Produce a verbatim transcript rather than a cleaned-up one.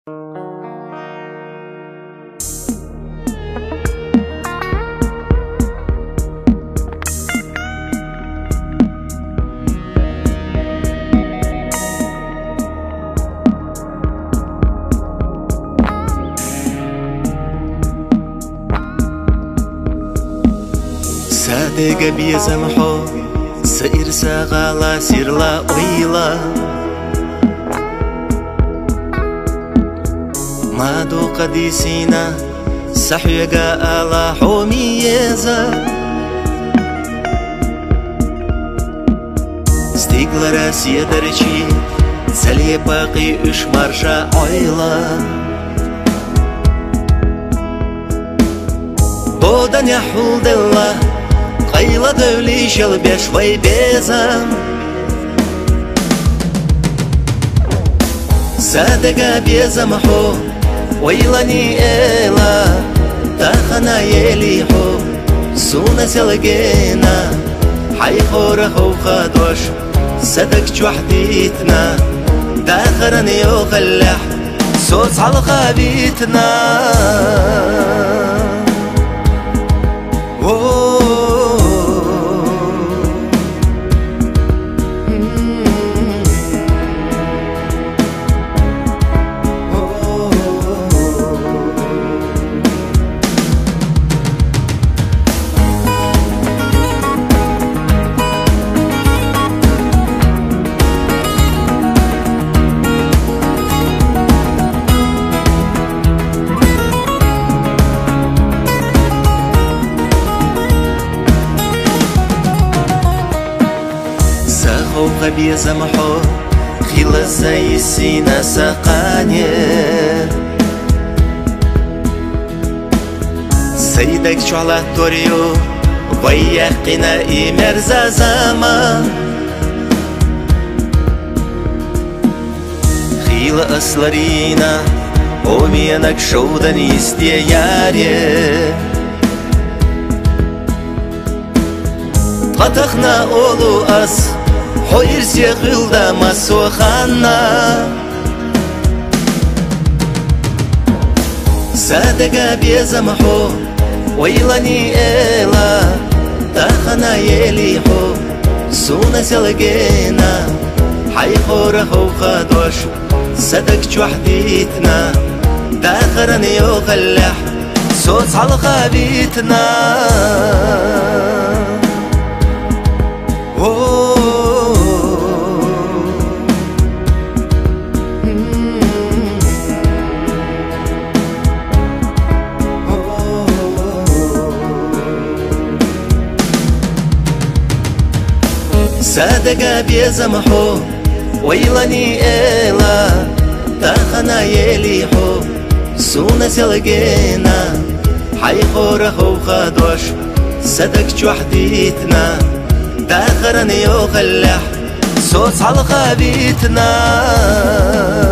سادق بيزمحو سئر ساغالا سيرلا ويلا مادو قديسينا سحيقا آلا حوميزا ستيقل راسي درجي سلي باقي اش مرشا عيلا بودن يحول دلا قيلا دولي شلبي شوي بيزم صادقا بيزمحو ويلاني إيلا تاخنا يليحو سونا سلقينا حي خورخو خادوش صدق جوحديتنا داخرني وخلح صوت على خابيتنا خوخ بيزمحو خيلا زي السينا ساقاني سيدك شعلا توريو ويقنا إمرزا زمان خيلا أسلرينا ومينك شودن استياري قطخنا أولو أس حوير سيغلدا مسوخانا صادقا بيزمحو ويلاني إيلا تاخنا يليحو سونا سلقينا حي خورخو خادوش صدق جوحديتنا داخرني وخلح صوت على خابيتنا صادقا بيزمحو ويلاني إيلا تاخنا يليحو سونا سلقينا حي خورخو خادوش صدق جوحديتنا داخرني وخلح صوت على خابيتنا